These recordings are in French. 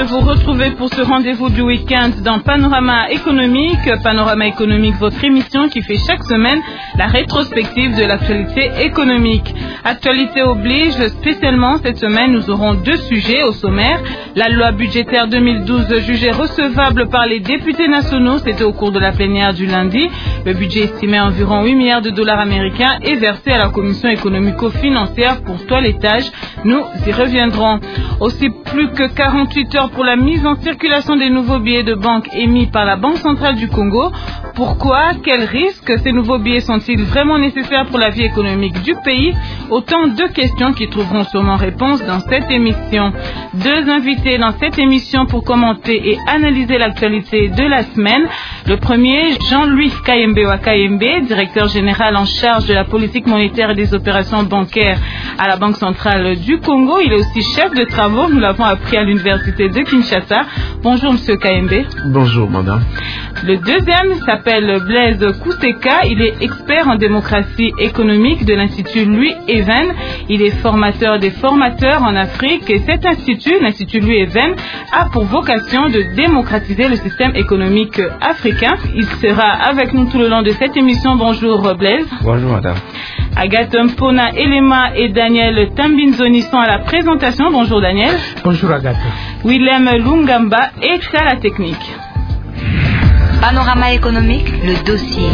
de vous retrouver pour ce rendez-vous du week-end dans Panorama économique. Panorama économique, votre émission qui fait chaque semaine la rétrospective de l'actualité économique. Actualité oblige, spécialement cette semaine, nous aurons deux sujets au sommaire. La loi budgétaire 2012 jugée recevable par les députés nationaux, c'était au cours de la plénière du lundi. Le budget estimé à environ 8 milliards de dollars américains est versé à la Commission économico-financière pour toilettage. Nous y reviendrons. Aussi, plus que 48 heures pour la mise en circulation des nouveaux billets de banque émis par la Banque centrale du Congo. Pourquoi? Quels risques ces nouveaux billets sont-ils vraiment nécessaires pour la vie économique du pays? Autant de questions qui trouveront sûrement réponse dans cette émission. Deux invités dans cette émission pour commenter et analyser l'actualité de la semaine. Le premier, Jean-Louis Kayembe Wakayembe, directeur général en charge de la politique monétaire et des opérations bancaires à la Banque centrale du Congo. Il est aussi chef de travaux, nous l'avons appris à l'université de Kinshasa. Bonjour Monsieur Kayembe. Bonjour Madame. Le deuxième s'appelle Blaise Kouseka, il est expert en démocratie économique de l'Institut Louis Even. Il est formateur des formateurs en Afrique et cet institut, l'Institut Louis Even, a pour vocation de démocratiser le système économique africain. Il sera avec nous tout le long de cette émission. Bonjour Blaise. Bonjour Madame. Agathe Mpona Elema et Daniel Tambinzoni sont à la présentation. Bonjour Daniel. Bonjour Agathe. Willem Lungamba est à la technique. Panorama économique, le dossier.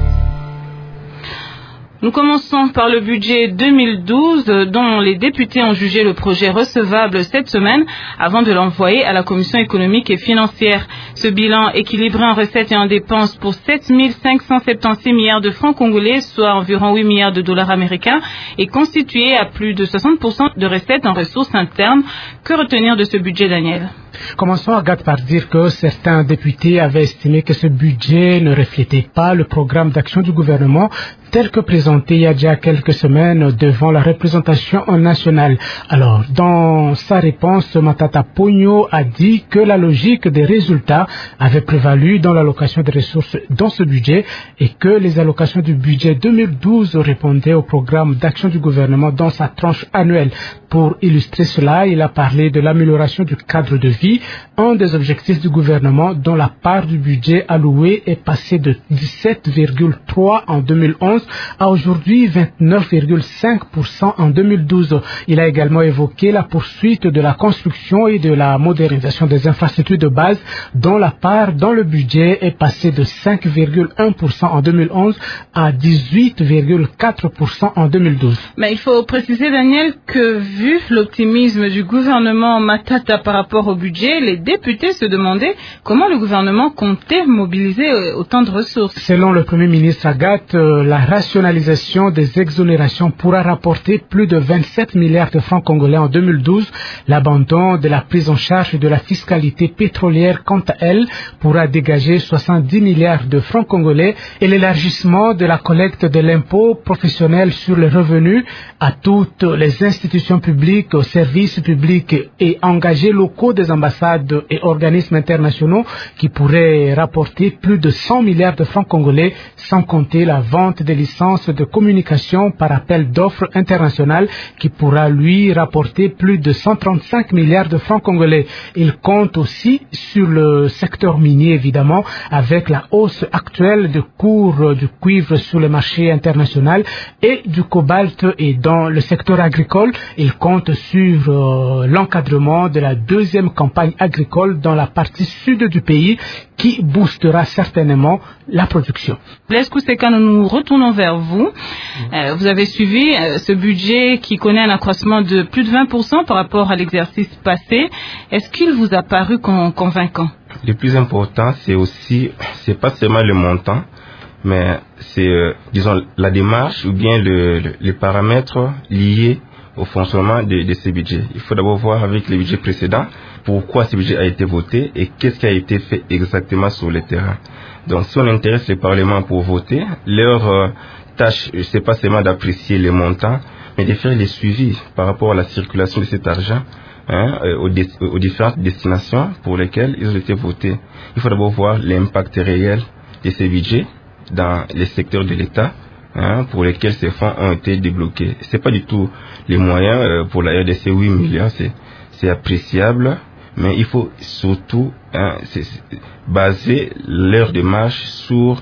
Nous commençons par le budget 2012 dont les députés ont jugé le projet recevable cette semaine avant de l'envoyer à la Commission économique et financière. Ce bilan équilibré en recettes et en dépenses pour 7 576 milliards de francs congolais, soit environ 8 milliards de dollars américains, est constitué à plus de 60% de recettes en ressources internes. Que retenir de ce budget, Daniel? Commençons, Agathe, par dire que certains députés avaient estimé que ce budget ne reflétait pas le programme d'action du gouvernement tel que présenté il y a déjà quelques semaines devant la représentation nationale. Alors, dans sa réponse, Matata Pogno a dit que la logique des résultats avait prévalu dans l'allocation des ressources dans ce budget et que les allocations du budget 2012 répondaient au programme d'action du gouvernement dans sa tranche annuelle. Pour illustrer cela, il a parlé de l'amélioration du cadre de vie, un des objectifs du gouvernement dont la part du budget alloué est passée de 17,3 en 2011 à aujourd'hui 29,5% en 2012. Il a également évoqué la poursuite de la construction et de la modernisation des infrastructures de base dont la part dans le budget est passée de 5,1% en 2011 à 18,4% en 2012. Mais il faut préciser, Daniel, que vu l'optimisme du gouvernement Matata par rapport au budget, les députés se demandaient comment le gouvernement comptait mobiliser autant de ressources. Selon le Premier ministre Agathe, la rationalisation des exonérations pourra rapporter plus de 27 milliards de francs congolais en 2012. L'abandon de la prise en charge de la fiscalité pétrolière, quant à elle, pourra dégager 70 milliards de francs congolais et l'élargissement de la collecte de l'impôt professionnel sur les revenus à toutes les institutions publiques, aux services publics et engagés locaux des ambassades et organismes internationaux qui pourraient rapporter plus de 100 milliards de francs congolais, sans compter la vente des licences de communication par appel d'offres internationales qui pourra lui rapporter plus de 135 milliards de francs congolais. Il compte aussi sur le secteur minier évidemment avec la hausse actuelle du cours du cuivre sur le marché international et du cobalt, et dans le secteur agricole, il compte sur l'encadrement de la deuxième campagne agricole dans la partie sud du pays qui boostera certainement la production. Blaise Kouseka, nous retournons vers vous. Vous avez suivi ce budget qui connaît un accroissement de plus de 20% par rapport à l'exercice passé. Est-ce qu'il vous a paru convaincant? Le plus important, c'est pas seulement le montant, mais c'est, disons, la démarche ou bien les paramètres liés au fonctionnement de ce budget. Il faut d'abord voir avec les budgets précédents pourquoi ce budget a été voté et qu'est-ce qui a été fait exactement sur le terrain. Donc, si on intéresse le Parlement pour voter, leur tâche, c'est pas seulement d'apprécier les montants, mais de faire les suivis par rapport à la circulation de cet argent aux différentes destinations pour lesquelles ils ont été votés. Il faut d'abord voir l'impact réel de ces budgets dans les secteurs de l'État pour lesquels ces fonds ont été débloqués. C'est pas du tout les moyens pour la RDC, 8 milliards, c'est appréciable, mais il faut surtout baser leur démarche sur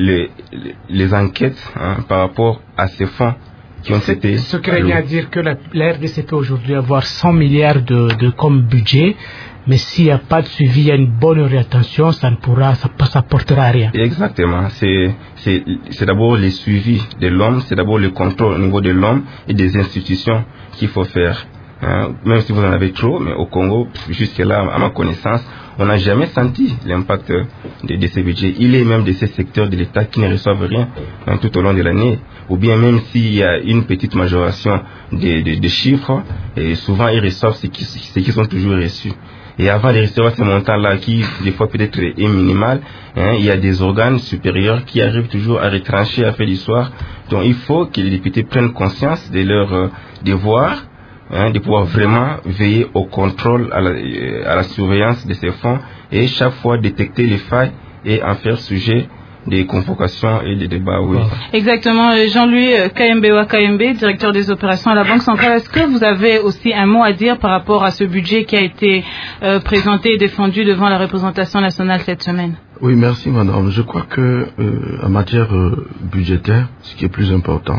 les enquêtes par rapport à ces fonds qui ont été... Ce qui revient à dire que la RDC peut aujourd'hui avoir 100 milliards de comme budget, mais s'il n'y a pas de suivi, il y a une bonne orientation, ça portera à rien. Exactement. C'est d'abord le suivi de l'homme, c'est d'abord le contrôle au niveau de l'homme et des institutions qu'il faut faire. Même si vous en avez trop, mais au Congo, jusque-là, à ma connaissance, on n'a jamais senti l'impact de ces budgets. Il est même de ces secteurs de l'État qui ne reçoivent rien tout au long de l'année. Ou bien même s'il y a une petite majoration des chiffres, et souvent ils reçoivent ce qui sont toujours reçus. Et avant de recevoir ce montant-là, qui des fois peut-être est minimal, il y a des organes supérieurs qui arrivent toujours à retrancher, à faire l'histoire. Donc il faut que les députés prennent conscience de leur devoir, de pouvoir vraiment veiller au contrôle, à la surveillance de ces fonds et chaque fois détecter les failles et en faire sujet des convocations et des débats. Oui. Exactement. Jean-Louis Kayembewa Kayembe, directeur des opérations à la Banque centrale, est-ce que vous avez aussi un mot à dire par rapport à ce budget qui a été présenté et défendu devant la représentation nationale cette semaine? Oui, merci madame. Je crois que en matière budgétaire, ce qui est plus important,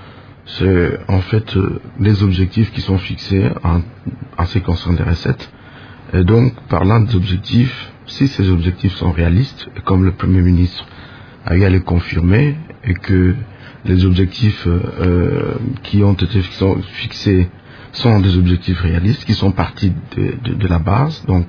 c'est en fait les objectifs qui sont fixés en ce qui concerne les recettes. Et donc, parlant des objectifs, si ces objectifs sont réalistes, et comme le Premier ministre a eu à les confirmer, et que les objectifs qui ont été fixés sont des objectifs réalistes, qui sont partis de la base, donc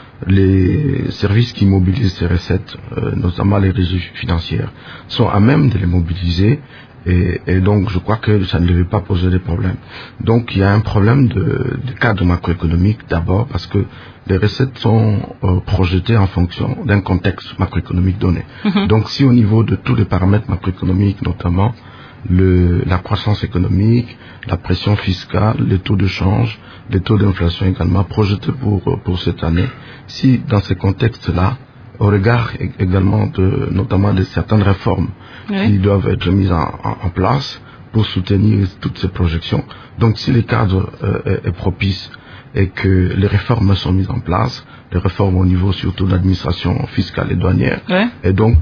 les services qui mobilisent ces recettes, notamment les régies financières, sont à même de les mobiliser. Et donc, je crois que ça ne devait pas poser de problème. Donc, il y a un problème de cadre macroéconomique d'abord parce que les recettes sont projetées en fonction d'un contexte macroéconomique donné. Donc, si au niveau de tous les paramètres macroéconomiques, notamment la croissance économique, la pression fiscale, les taux de change, les taux d'inflation également projetés pour cette année, si dans ces contextes-là, au regard également notamment de certaines réformes qui doivent être mises en place pour soutenir toutes ces projections. Donc si le cadre est propice et que les réformes sont mises en place, les réformes au niveau surtout de l'administration fiscale et douanière, et donc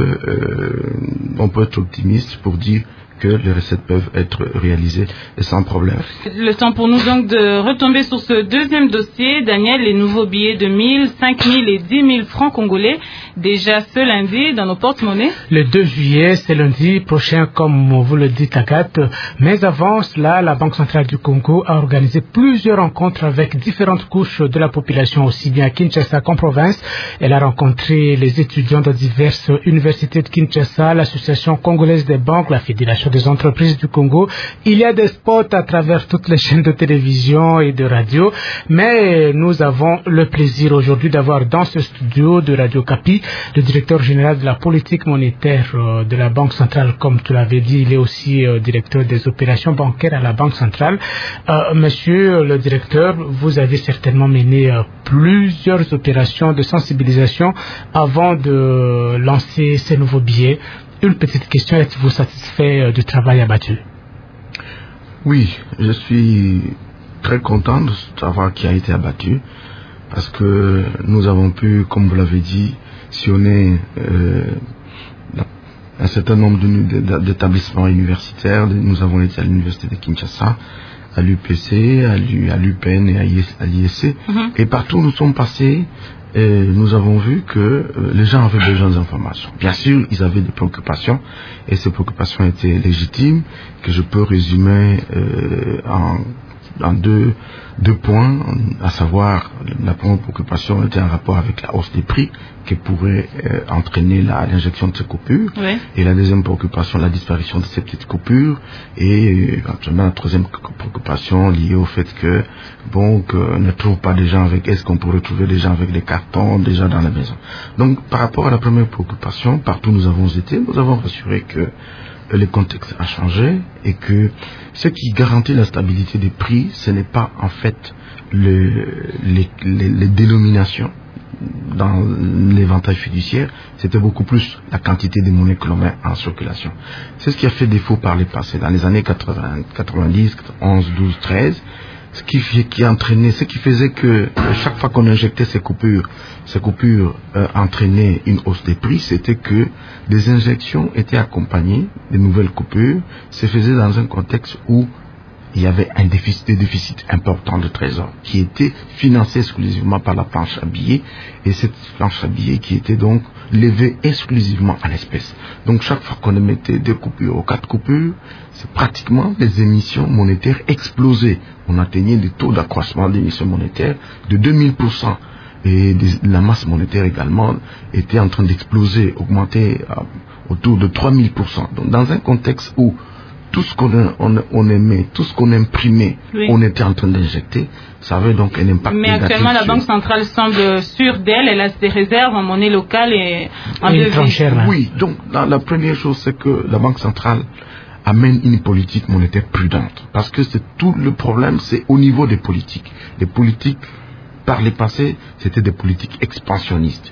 on peut être optimiste pour dire que les recettes peuvent être réalisées et sans problème. Le temps pour nous donc de retomber sur ce deuxième dossier. Daniel, les nouveaux billets de 1000, 5000 et 10 000 francs congolais, déjà ce lundi dans nos porte-monnaies. Le 2 juillet, c'est lundi prochain, comme vous le dites, Agathe. Mais avant cela, la Banque centrale du Congo a organisé plusieurs rencontres avec différentes couches de la population, aussi bien à Kinshasa qu'en province. Elle a rencontré les étudiants de diverses universités de Kinshasa, l'Association congolaise des banques, la Fédération des entreprises du Congo. Il y a des spots à travers toutes les chaînes de télévision et de radio, mais nous avons le plaisir aujourd'hui d'avoir dans ce studio de Radio Kapi le directeur général de la politique monétaire de la Banque centrale. Comme tu l'avais dit, il est aussi directeur des opérations bancaires à la Banque centrale. Monsieur le directeur, vous avez certainement mené plusieurs opérations de sensibilisation avant de lancer ces nouveaux billets. Une petite question, êtes-vous satisfait du travail abattu? Oui, je suis très content de ce travail qui a été abattu parce que nous avons pu, comme vous l'avez dit, sillonner un certain nombre d'établissements universitaires. Nous avons été à l'université de Kinshasa, à l'UPC, à l'UPN et à l'ISC. Et partout où nous sommes passés, nous avons vu que les gens avaient besoin d'informations. Bien sûr, ils avaient des préoccupations et ces préoccupations étaient légitimes, que je peux résumer en deux points, à savoir la première préoccupation était en rapport avec la hausse des prix qui pourrait entraîner l'injection de ces coupures, et la deuxième préoccupation, la disparition de ces petites coupures, et éventuellement la troisième préoccupation liée au fait que qu'on ne trouve pas des gens avec, est-ce qu'on pourrait trouver des gens avec des cartons déjà dans la maison. Donc par rapport à la première préoccupation, partout où nous avons été, nous avons rassuré que le contexte a changé et que ce qui garantit la stabilité des prix, ce n'est pas en fait les dénominations dans l'éventail fiduciaire, c'était beaucoup plus la quantité de monnaie que l'on met en circulation. C'est ce qui a fait défaut par les passés. Dans les années 80, 90, 11, 12, 13, ce qui faisait que chaque fois qu'on injectait ces coupures entraînaient une hausse des prix, c'était que des injections étaient accompagnées de nouvelles coupures, se faisaient dans un contexte où il y avait des déficits importants de trésor qui étaient financés exclusivement par la planche à billets, et cette planche à billets qui était donc levée exclusivement en espèces. Donc chaque fois qu'on émettait 2 coupures ou 4 coupures, c'est pratiquement les émissions monétaires explosaient. On atteignait des taux d'accroissement d'émissions monétaires de 2000%. Et la masse monétaire également était en train d'exploser, augmenter autour de 3000%. Donc dans un contexte où tout ce qu'on aimait, tout ce qu'on imprimait, oui, on était en train d'injecter, ça avait donc un impact négatif. Mais actuellement, la Banque centrale semble sûre d'elle, elle a des réserves en monnaie locale et en devises. Oui, donc la première chose, c'est que la Banque centrale amène une politique monétaire prudente. Parce que c'est tout le problème, c'est au niveau des politiques. Les politiques, par le passé, c'était des politiques expansionnistes.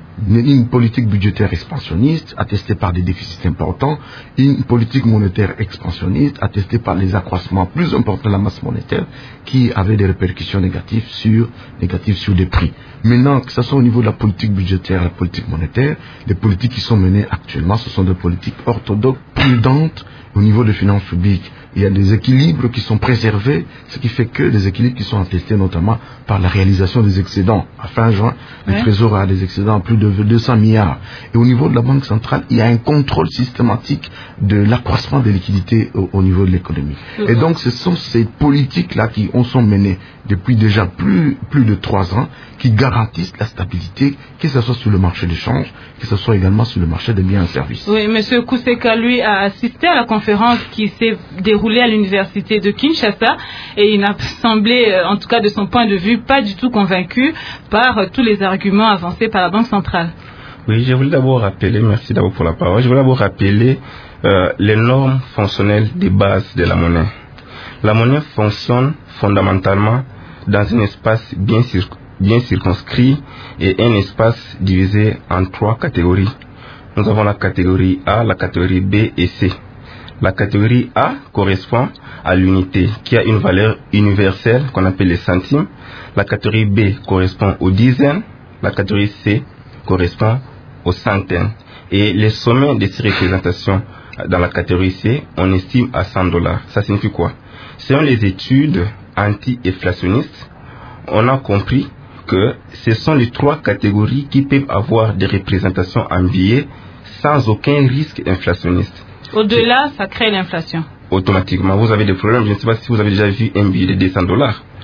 Une politique budgétaire expansionniste attestée par des déficits importants, une politique monétaire expansionniste attestée par les accroissements plus importants de la masse monétaire qui avaient des répercussions négatives sur les prix. Maintenant, que ce soit au niveau de la politique budgétaire, la politique monétaire, les politiques qui sont menées actuellement, ce sont des politiques orthodoxes, prudentes au niveau des finances publiques. Il y a des équilibres qui sont préservés, ce qui fait que des équilibres qui sont attestés notamment par la réalisation des excédents. À fin juin, le Trésor a des excédents à plus de 200 milliards. Et au niveau de la Banque centrale, il y a un contrôle systématique de l'accroissement des liquidités au niveau de l'économie. Et donc, ce sont ces politiques-là qui sont menées depuis déjà plus de 3 ans, qui garantissent la stabilité, que ce soit sur le marché des changes, que ce soit également sur le marché des biens et services. Oui, M. Kuseka, lui, a assisté à la conférence qui s'est déroulée à l'université de Kinshasa, et il a semblé, en tout cas de son point de vue, pas du tout convaincu par tous les arguments avancés par la Banque centrale. Oui, je voulais d'abord rappeler, merci d'abord pour la parole, je voulais d'abord rappeler les normes fonctionnelles des bases de la monnaie. La monnaie fonctionne fondamentalement dans un espace bien circonscrit et un espace divisé en 3 catégories. Nous avons la catégorie A, la catégorie B et C. La catégorie A correspond à l'unité qui a une valeur universelle qu'on appelle les centimes. La catégorie B correspond aux dizaines. La catégorie C correspond aux centaines. Et les sommets de ces représentations dans la catégorie C, on estime à $100. Ça signifie quoi? Selon les études anti-inflationnistes, on a compris que ce sont les 3 catégories qui peuvent avoir des représentations en billets sans aucun risque inflationniste. Au-delà, ça crée l'inflation. Automatiquement, vous avez des problèmes. Je ne sais pas si vous avez déjà vu un billet de $200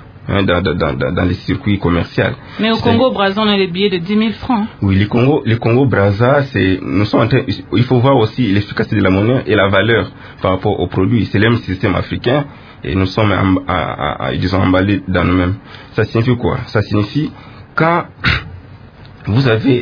dans les circuits commerciaux. Mais au Congo-Brazza, on a les billets de 10 000 francs. Oui, les Congo-Brazza, il faut voir aussi l'efficacité de la monnaie et la valeur par rapport aux produits. C'est le même système africain et nous sommes emballés dans nous-mêmes. Ça signifie quoi? Ça signifie quand vous avez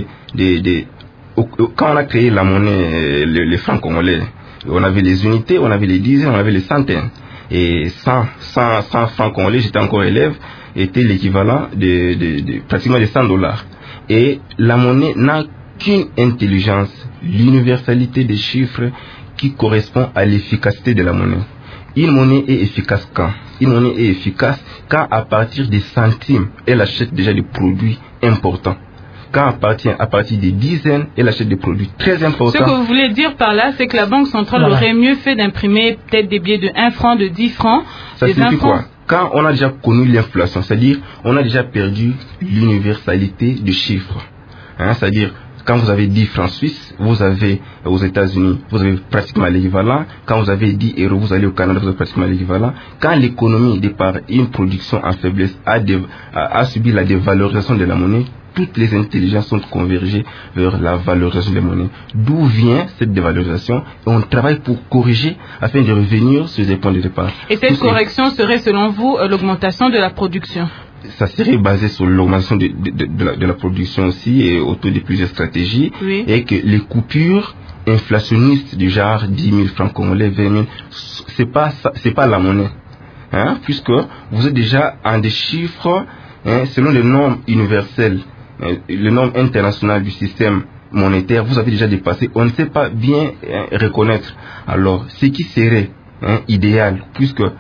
quand on a créé la monnaie, les francs congolais, on avait les unités, on avait les dizaines, on avait les centaines. Et 100 francs congolais, j'étais encore élève, était l'équivalent de pratiquement de $100. Et la monnaie n'a qu'une intelligence, l'universalité des chiffres qui correspond à l'efficacité de la monnaie. Une monnaie est efficace quand? Une monnaie est efficace quand à partir des centimes, elle achète déjà des produits importants. Quand à partir des dizaines, elle achète des produits très importants. Ce que vous voulez dire par là, c'est que la Banque centrale aurait mieux fait d'imprimer peut-être des billets de 1 franc, de 10 francs. Ça signifie quoi? Quand on a déjà connu l'inflation, c'est-à-dire on a déjà perdu l'universalité du chiffre. C'est-à-dire quand vous avez 10 francs suisses, vous avez aux États-Unis, vous avez pratiquement l'équivalent. Quand vous avez 10 euros, vous allez au Canada, vous avez pratiquement l'équivalent. Quand l'économie, de par une production en faiblesse, a subi la dévalorisation de la monnaie, toutes les intelligences sont convergées vers la valorisation des monnaies. D'où vient cette dévalorisation? Et on travaille pour corriger afin de revenir sur les points de départ. Et cette correction serait, selon vous, l'augmentation de la production? Ça serait basé sur l'augmentation de la production aussi et autour de plusieurs stratégies. Oui. Et que les coupures inflationnistes du genre 10 000 francs congolais, 20 000, c'est pas la monnaie. Puisque vous êtes déjà en des chiffres selon les normes universelles, les normes internationales du système monétaire, vous avez déjà dépassé. On ne sait pas bien reconnaître. Alors, ce qui serait idéal, puisque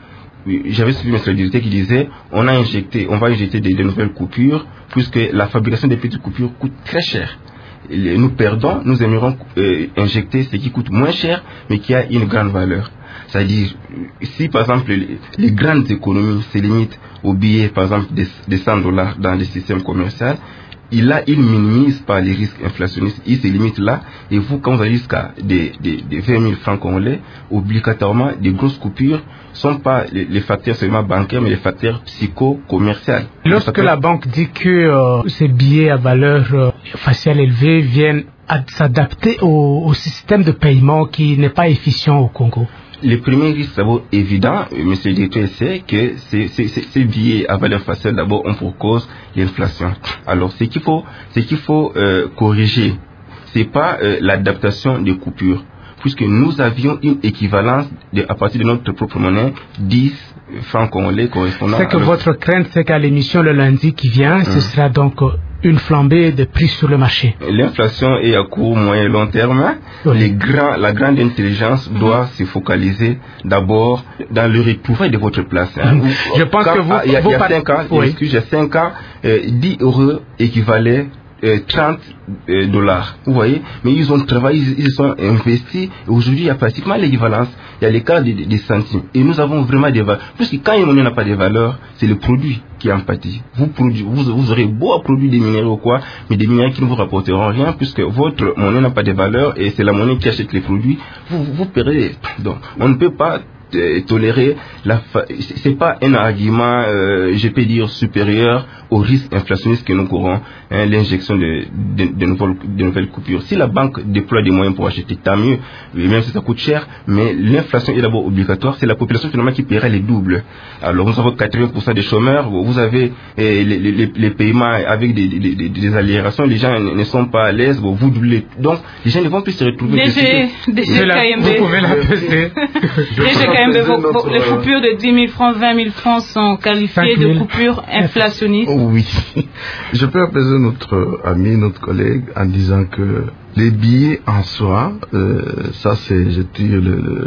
j'avais suivi M. le directeur qui disait on va injecter de nouvelles coupures puisque la fabrication des petites coupures coûte très cher. Nous perdons, nous aimerions injecter ce qui coûte moins cher mais qui a une grande valeur. C'est-à-dire, si par exemple les grandes économies se limitent aux billets par exemple des $100 dans le système commercial, il minimise pas les risques inflationnistes, il se limite là, et vous, quand vous allez jusqu'à des 20 000 francs congolais, obligatoirement, des grosses coupures sont pas les facteurs seulement bancaires, mais les facteurs psycho-commerciaux. Lorsque la banque dit que ces billets à valeur faciale élevée viennent s'adapter au système de paiement qui n'est pas efficient au Congo, le premier risque d'abord évident, monsieur le directeur, c'est que ces billets à valeur faciale d'abord ont pour cause l'inflation. Alors ce qu'il faut corriger, c'est pas l'adaptation des coupures, puisque nous avions une équivalence à partir de notre propre monnaie 10 francs congolais correspondant. C'est que votre crainte, c'est qu'à l'émission le lundi qui vient, ce sera donc une flambée de prix sur le marché. L'inflation est à court, moyen et long terme. Oui. La grande intelligence doit se focaliser d'abord dans le retrouvailles de votre place. Je pense que vous... Il y a 5 ans, oui. Il y a 5 ans, 10 € équivalait $30. Vous voyez, mais ils ont travaillé, ils sont investis, et aujourd'hui il y a pratiquement l'équivalence, il y a les cas des centimes, et nous avons vraiment des valeurs, parce que quand une monnaie n'a pas de valeur, c'est le produit qui en pâtit. Vous aurez beau produire des minéraux ou quoi, mais des minéraux qui ne vous rapporteront rien, puisque votre monnaie n'a pas de valeur, et c'est la monnaie qui achète les produits, vous paierez. Donc, on ne peut pas tolérer c'est pas un argument je peux dire supérieur au risque inflationniste que nous courons, l'injection de nouvelles coupures. Si la banque déploie des moyens pour acheter, tant mieux, même si ça coûte cher, mais l'inflation est d'abord obligatoire, c'est la population finalement qui paiera les doubles. Alors nous avons 80% des chômeurs, vous avez les paiements avec des allérations, les gens ne sont pas à l'aise, vous doublez, donc les gens ne vont plus se retrouver. Vous pouvez la peser. Les coupures de 10 000 francs, 20 000 francs sont qualifiées de coupures inflationnistes. Oui, je peux apaiser notre ami, notre collègue, en disant que les billets en soi, ça c'est, je tire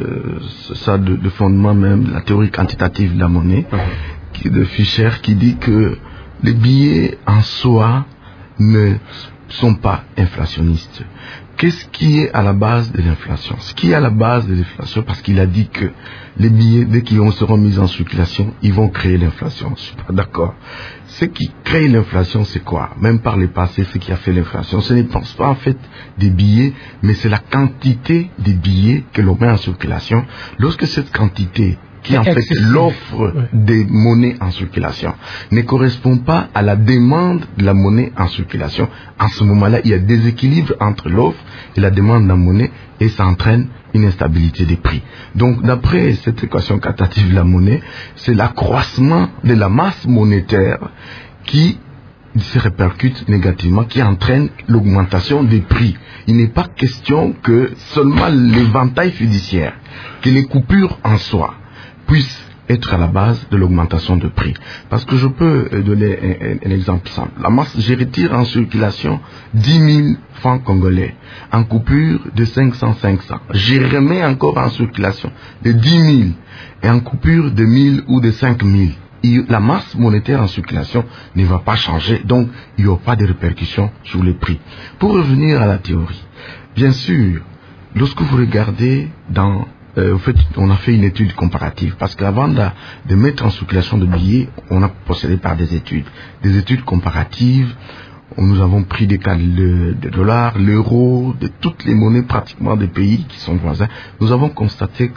ça de fondement même, la théorie quantitative de la monnaie, de Fischer, qui dit que les billets en soi ne sont pas inflationnistes. Qu'est-ce qui est à la base de l'inflation? Ce qui est à la base de l'inflation, parce qu'il a dit que les billets, dès qu'ils seront mis en circulation, ils vont créer l'inflation. Je suis pas d'accord. Ce qui crée l'inflation, c'est quoi? Même par le passé, ce qui a fait l'inflation, ce n'est pas en fait des billets, mais c'est la quantité des billets que l'on met en circulation. Lorsque cette quantité qui en fait l'offre des monnaies en circulation ne correspond pas à la demande de la monnaie en circulation, en ce moment-là, il y a déséquilibre entre l'offre et la demande de la monnaie et ça entraîne une instabilité des prix. Donc, d'après cette équation quantitative de la monnaie, c'est l'accroissement de la masse monétaire qui se répercute négativement, qui entraîne l'augmentation des prix. Il n'est pas question que seulement l'éventail fiduciaire, que les coupures en soi, puisse être à la base de l'augmentation de prix. Parce que je peux donner un exemple simple. La masse, je retire en circulation 10 000 francs congolais en coupure de 500. Je remets encore en circulation de 10 000 et en coupure de 1 000 ou de 5 000. La masse monétaire en circulation ne va pas changer, donc il n'y aura pas de répercussions sur les prix. Pour revenir à la théorie, bien sûr, lorsque vous regardez dans on a fait une étude comparative parce qu'avant de mettre en circulation de billets, on a procédé par des études comparatives. Nous avons pris des cas de dollars, l'euro, de toutes les monnaies pratiquement des pays qui sont voisins. Nous avons constaté,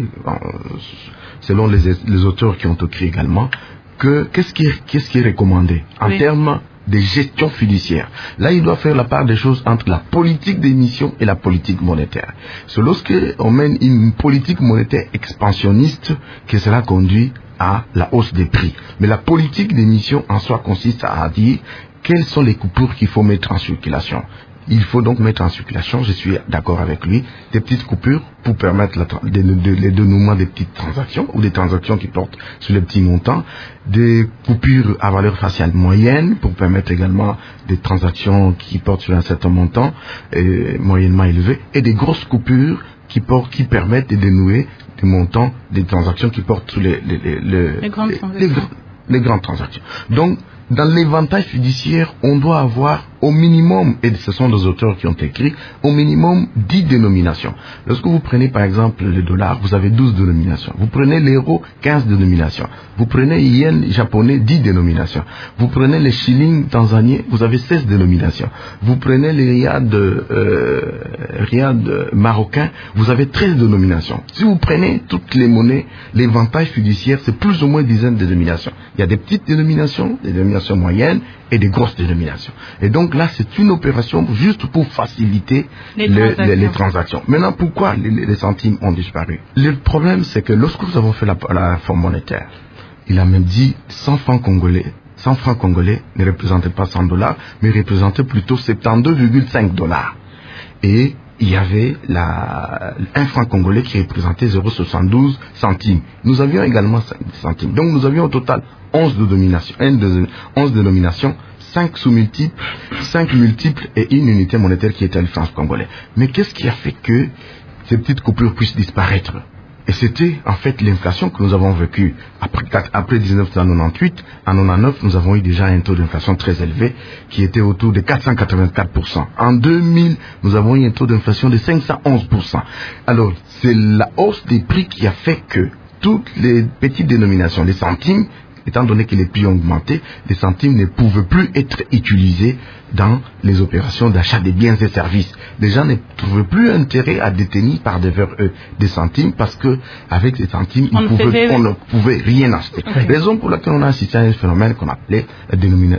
selon les auteurs qui ont écrit également, que qu'est-ce qui est recommandé en termes de gestion fiduciaire. Là, il doit faire la part des choses entre la politique d'émission et la politique monétaire. C'est lorsque on mène une politique monétaire expansionniste que cela conduit à la hausse des prix. Mais la politique d'émission en soi consiste à dire quelles sont les coupures qu'il faut mettre en circulation. Il faut donc mettre en circulation, je suis d'accord avec lui, des petites coupures pour permettre le dénouement des petites transactions ou des transactions qui portent sur les petits montants, des coupures à valeur faciale moyenne pour permettre également des transactions qui portent sur un certain montant moyennement élevé et des grosses coupures qui permettent de dénouer des montants, des transactions qui portent sur les grandes transactions. Donc, dans l'éventail fiduciaire, on doit avoir au minimum, et ce sont des auteurs qui ont écrit, au minimum 10 dénominations. Lorsque vous prenez par exemple le dollar, vous avez 12 dénominations. Vous prenez l'euro, 15 dénominations. Vous prenez le yen japonais, 10 dénominations. Vous prenez les shillings tanzaniens, vous avez 16 dénominations. Vous prenez les riad marocains, vous avez 13 dénominations. Si vous prenez toutes les monnaies, l'éventail fiduciaire, c'est plus ou moins une dizaine de dénominations. Il y a des petites dénominations, des dénominations moyennes et des grosses dénominations. Et donc là, c'est une opération juste pour faciliter les transactions. Maintenant, pourquoi les centimes ont disparu? Le problème, c'est que lorsque nous avons fait la réforme monétaire, il a même dit 100 francs congolais ne représentaient pas 100 $, mais représentaient plutôt 72,5 $. Et il y avait un franc congolais qui représentait 0,72 centimes. Nous avions également 5 centimes. Donc nous avions au total 11 dénominations, 5 sous-multiples, 5 multiples et une unité monétaire qui était le franc congolais. Mais qu'est-ce qui a fait que ces petites coupures puissent disparaître? Et c'était en fait l'inflation que nous avons vécue. Après 1998, en 1999, nous avons eu déjà un taux d'inflation très élevé qui était autour de 484%. En 2000, nous avons eu un taux d'inflation de 511%. Alors, c'est la hausse des prix qui a fait que toutes les petites dénominations, les centimes, étant donné que les prix ont augmenté, les centimes ne pouvaient plus être utilisés dans les opérations d'achat des biens et services. Les gens ne trouvaient plus intérêt à détenir par devers eux des centimes parce que avec ces centimes, on ne pouvait rien acheter. Okay. Raison pour laquelle on a assisté à un phénomène qu'on appelait la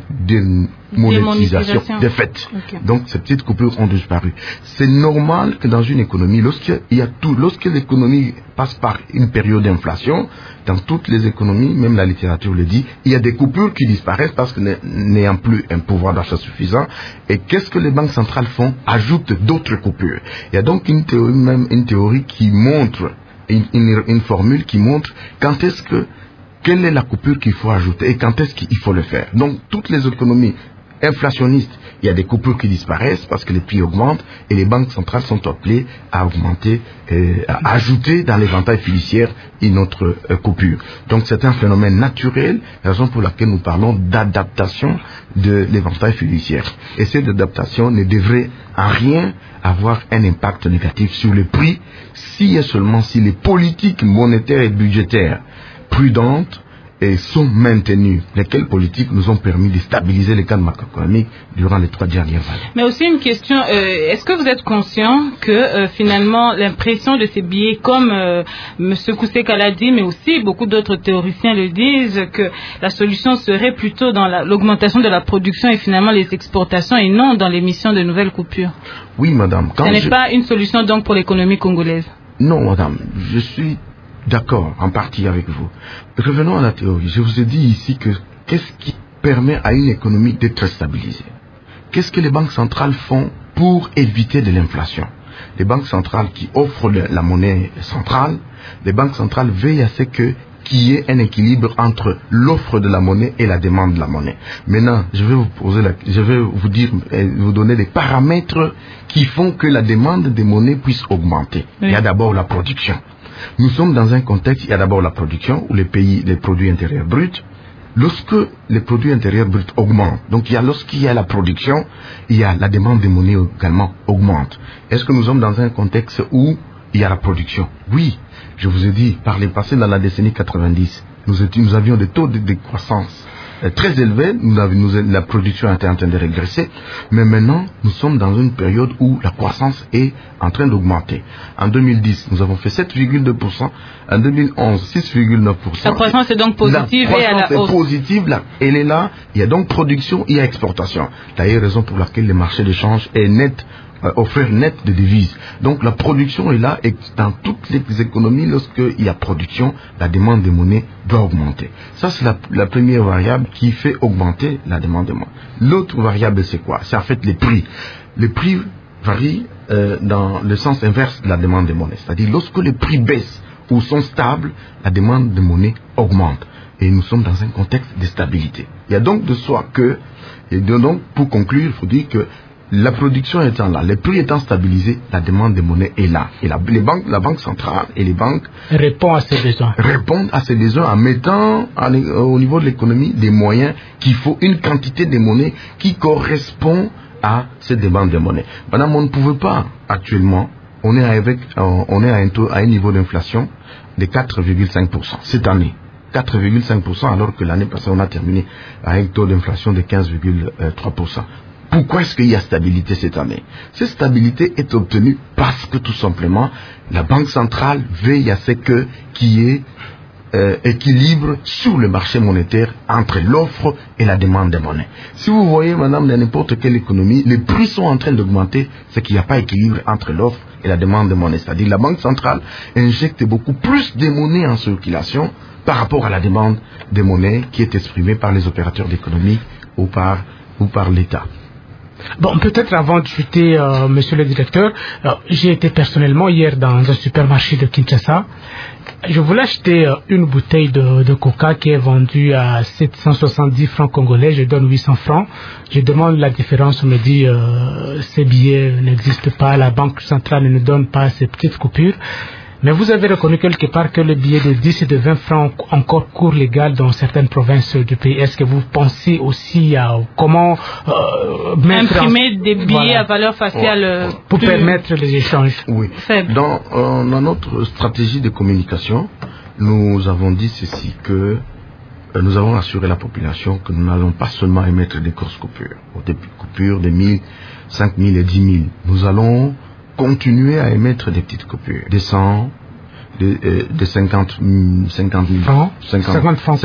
démonétisation de fait. Okay. Donc ces petites coupures ont disparu. C'est normal que dans une économie, lorsque l'économie passe par une période d'inflation, dans toutes les économies, même la littérature le dit, il y a des coupures qui disparaissent parce que n'ayant plus un pouvoir d'achat suffisant. Et qu'est-ce que les banques centrales font? Ajoutent d'autres coupures. Il y a donc une théorie qui montre, une formule qui montre quelle est la coupure qu'il faut ajouter et quand est-ce qu'il faut le faire. Donc toutes les économies inflationnistes, il y a des coupures qui disparaissent parce que les prix augmentent et les banques centrales sont appelées à augmenter, à ajouter dans l'éventail fiduciaire une autre coupure. Donc c'est un phénomène naturel, raison pour laquelle nous parlons d'adaptation de l'éventail fiduciaire. Et cette adaptation ne devrait en rien avoir un impact négatif sur les prix si et seulement si les politiques monétaires et budgétaires prudentes et sont maintenues, lesquelles politiques nous ont permis de stabiliser les cadres macroéconomiques durant les 3 dernières années. Mais aussi une question, est-ce que vous êtes conscient que finalement l'impression de ces billets, comme M. Kousseka l'a dit, mais aussi beaucoup d'autres théoriciens le disent, que la solution serait plutôt dans l'augmentation de la production et finalement les exportations et non dans l'émission de nouvelles coupures? Oui, madame. Ce n'est pas une solution donc pour l'économie congolaise? Non, madame. Je suis d'accord, en partie avec vous. Revenons à la théorie. Je vous ai dit ici que qu'est-ce qui permet à une économie d'être stabilisée? Qu'est-ce que les banques centrales font pour éviter de l'inflation? Les banques centrales qui offrent la monnaie centrale, les banques centrales veillent à ce qu'il y ait un équilibre entre l'offre de la monnaie et la demande de la monnaie. Maintenant, je vais vous donner des paramètres qui font que la demande des monnaies puisse augmenter. Oui. Il y a d'abord la production. Nous sommes dans un contexte, il y a d'abord la production, où les produits intérieurs bruts. Lorsque les produits intérieurs bruts augmentent, donc lorsqu'il y a la production, il y a la demande des monnaies également augmente. Est-ce que nous sommes dans un contexte où il y a la production? Oui, je vous ai dit, par le passé, dans la décennie 90, nous avions des taux de croissance très élevés, la production était en train de régresser, mais maintenant, nous sommes dans une période où la croissance est en train d'augmenter. En 2010, nous avons fait 7,2%, en 2011, 6,9%. La croissance est donc positive et à la hausse. La croissance est positive, là, elle est là, il y a donc production, il y a exportation. D'ailleurs, raison pour laquelle le marché d'échange est net, offrir net de devises. Donc la production est là et dans toutes les économies, lorsqu'il y a production, la demande de monnaie doit augmenter. Ça, c'est la première variable qui fait augmenter la demande de monnaie. L'autre variable, c'est quoi? C'est en fait les prix. Les prix varient dans le sens inverse de la demande de monnaie. C'est-à-dire, lorsque les prix baissent ou sont stables, la demande de monnaie augmente. Et nous sommes dans un contexte de stabilité. Il y a donc de soi que, et donc pour conclure, il faut dire que la production étant là, les prix étant stabilisés, la demande de monnaie est là. Et la banque centrale et les banques répondent à ces besoins en mettant au niveau de l'économie des moyens qu'il faut, une quantité de monnaie qui correspond à ces demandes de monnaie. Madame, on ne pouvait pas actuellement, on est à un niveau d'inflation de 4,5% cette année. 4,5% alors que l'année passée on a terminé à un taux d'inflation de 15,3%. Pourquoi est-ce qu'il y a stabilité cette année? Cette stabilité est obtenue parce que tout simplement la Banque centrale veille à ce qu'il y ait équilibre sur le marché monétaire entre l'offre et la demande de monnaie. Si vous voyez, madame, dans n'importe quelle économie, les prix sont en train d'augmenter, c'est qu'il n'y a pas équilibre entre l'offre et la demande de monnaie. C'est-à-dire la Banque centrale injecte beaucoup plus de monnaie en circulation par rapport à la demande de monnaie qui est exprimée par les opérateurs d'économie ou par l'État. Bon, peut-être avant de chuter, monsieur le directeur, j'ai été personnellement hier dans un supermarché de Kinshasa. Je voulais acheter une bouteille de coca qui est vendue à 770 francs congolais. Je donne 800 francs. Je demande la différence. On me dit ces billets n'existent pas. La banque centrale ne nous donne pas ces petites coupures. Mais vous avez reconnu quelque part que le billet de 10 et de 20 francs encore cours légal dans certaines provinces du pays. Est-ce que vous pensez aussi à comment imprimer des billets à valeur faciale pour permettre les échanges faibles? Dans notre stratégie de communication, nous avons dit ceci, que nous avons assuré la population que nous n'allons pas seulement émettre des grosses coupures, des coupures de 1000, 5000 et 10 000. Nous allons continuer à émettre des petites coupures, de 100, de 50 000 francs, 50 francs,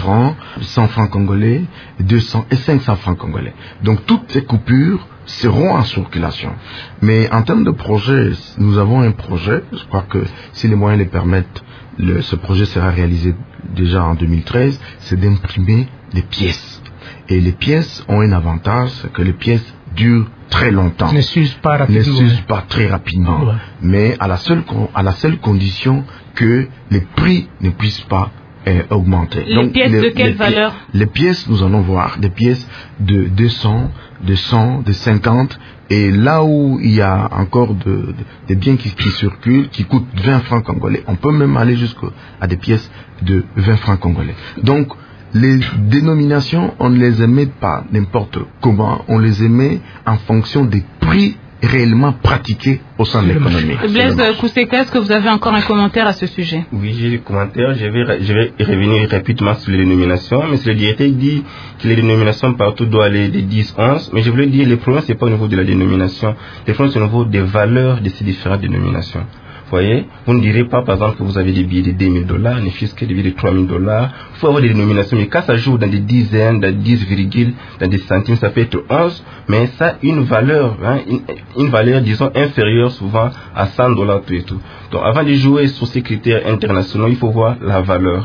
100 francs congolais, 200 et 500 francs congolais. Donc toutes ces coupures seront en circulation. Mais en termes de projet, nous avons un projet, je crois que si les moyens le permettent, ce projet sera réalisé déjà en 2013, c'est d'imprimer des pièces. Et les pièces ont un avantage, c'est que les pièces durent très longtemps. Ne s'usent pas très rapidement. Ouais. Mais à la seule condition que les prix ne puissent pas augmenter. Les pièces de quelle valeur? Les pièces, nous allons voir, des pièces de 200, de 100, de 50. Et là où il y a encore des biens qui circulent, qui coûtent 20 francs congolais, on peut même aller jusqu'à des pièces de 20 francs congolais. Donc, les dénominations, on ne les émet pas n'importe comment, on les émet en fonction des prix réellement pratiqués au sein de l'économie. Blaise Kousseka, est-ce que vous avez encore un commentaire à ce sujet? Oui, j'ai des commentaires. Je vais revenir rapidement sur les dénominations. Mais le directeur dit que les dénominations partout doivent aller de 10, 11. Mais je voulais dire, le problème, ce n'est pas au niveau de la dénomination. Le problème, c'est au niveau des valeurs de ces différentes dénominations. Vous voyez, vous ne direz pas, par exemple, que vous avez des billets de $2 000, ne fût-ce que des billets de $3 000. Il faut avoir des dénominations, mais quand ça joue dans des dizaines, dans 10 virgules, dans des centimes, ça peut être 11, mais ça a une valeur, une valeur, disons, inférieure souvent à $100 tout et tout. Donc, avant de jouer sur ces critères internationaux, il faut voir la valeur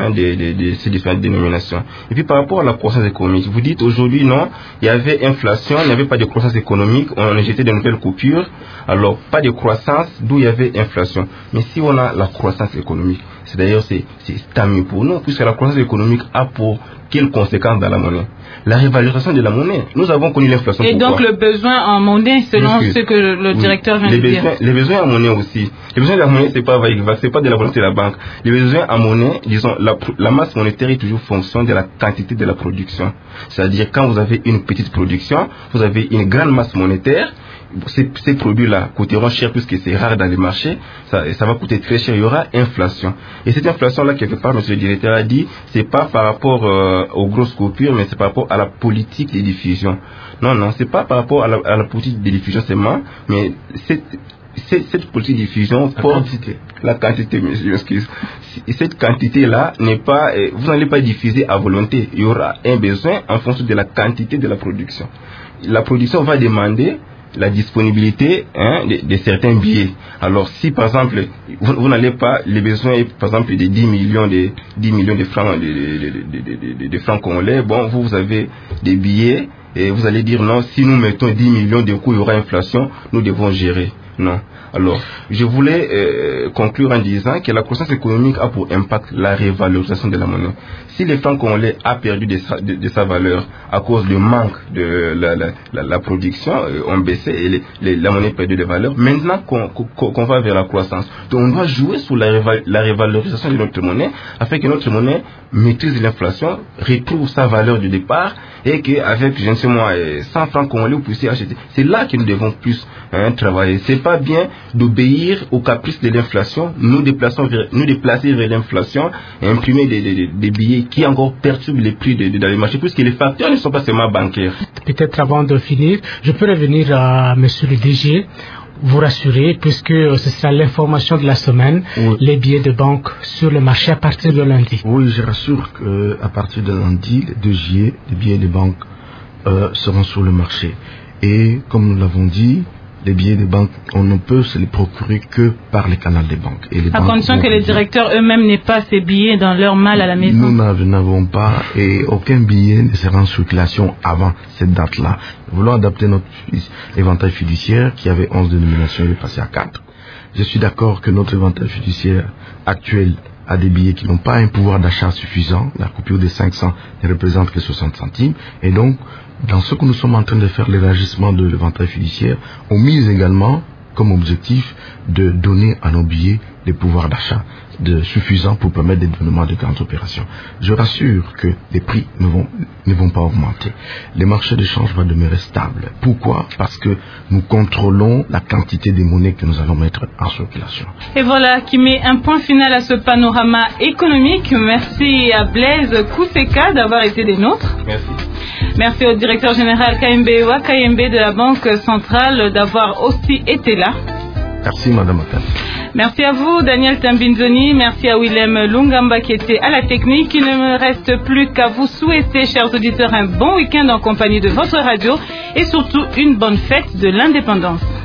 de ces différentes dénominations. Et puis par rapport à la croissance économique, vous dites aujourd'hui non, il y avait inflation, il n'y avait pas de croissance économique, on a jeté de nouvelles coupures, alors pas de croissance, d'où il y avait inflation. Mais si on a la croissance économique, c'est d'ailleurs c'est tant mieux pour nous, puisque la croissance économique a pour quelles conséquences dans la monnaie? La révalorisation de la monnaie. Nous avons connu l'inflation. Et donc le besoin en monnaie, selon ce que le directeur vient de dire. Les besoins en monnaie aussi. Les besoins de la monnaie, c'est pas de la volonté de la banque. Les besoins en monnaie, disons, la masse monétaire est toujours fonction de la quantité de la production. C'est-à-dire quand vous avez une petite production, vous avez une grande masse monétaire. Ces produits-là coûteront cher puisque c'est rare dans les marchés, ça va coûter très cher, il y aura inflation. Et cette inflation-là, quelque part, monsieur le directeur a dit, c'est pas par rapport aux grosses coupures, mais c'est par rapport à la politique de diffusion. Non, c'est pas par rapport à la politique de diffusion seulement, mais cette politique de diffusion porte la quantité, monsieur, excuse. Cette quantité-là n'est pas, vous n'allez pas diffuser à volonté. Il y aura un besoin en fonction de la quantité de la production. La production va demander la disponibilité de certains billets. Alors si par exemple vous n'allez pas, les besoins par exemple de 10 millions de francs de francs congolais, bon vous avez des billets et vous allez dire non, si nous mettons 10 millions de coûts, il y aura inflation, nous devons gérer. Non. Alors, je voulais conclure en disant que la croissance économique a pour impact la révalorisation de la monnaie. Si le franc congolais a perdu de sa valeur à cause du manque de la production, ont baissé et la monnaie perdue de valeur, maintenant qu'on va vers la croissance, donc on doit jouer sur la révalorisation de notre monnaie afin que notre monnaie maîtrise l'inflation, retrouve sa valeur du départ et qu'avec, je ne sais moi, 100 francs congolais, vous puissiez acheter. C'est là que nous devons plus travailler. C'est pas bien d'obéir aux caprices de l'inflation, nous déplacer vers l'inflation et imprimer des billets qui encore perturbent les prix dans les marchés, puisque les facteurs ne sont pas seulement bancaires. Peut-être avant de finir, je peux revenir à monsieur le DG. Vous rassurer, puisque ce sera l'information de la semaine, oui. Les billets de banque sur le marché à partir de lundi. Oui, je rassure qu'à partir de lundi, le 2 juillet, les billets de banque seront sur le marché. Et comme nous l'avons dit, les billets de banque, on ne peut se les procurer que par les canaux des banques. Et les à condition que les directeurs eux-mêmes n'aient pas ces billets dans leur malle à la maison. Nous n'avons pas, et aucun billet ne sera en circulation avant cette date-là. Nous voulons adapter notre éventail fiduciaire qui avait 11 dénominations, il est passé à 4. Je suis d'accord que notre éventail fiduciaire actuel a des billets qui n'ont pas un pouvoir d'achat suffisant. La coupure de 500 ne représente que 60 centimes. Et donc, dans ce que nous sommes en train de faire, l'élargissement de l'éventail fiduciaire, on mise également comme objectif de donner à nos billets des pouvoirs d'achat suffisants pour permettre des développements de grandes opérations. Je rassure que les prix ne vont pas augmenter. Les marchés de change vont demeurer stables. Pourquoi? Parce que nous contrôlons la quantité des monnaies que nous allons mettre en circulation. Et voilà qui met un point final à ce panorama économique. Merci à Blaise Kouseka d'avoir été des nôtres. Merci. Merci au directeur général KMB de la Banque centrale d'avoir aussi été là. Merci Madame Atal. Merci à vous Daniel Tambinzoni, merci à Willem Lungamba qui était à la technique. Il ne me reste plus qu'à vous souhaiter, chers auditeurs, un bon week-end en compagnie de votre radio et surtout une bonne fête de l'indépendance.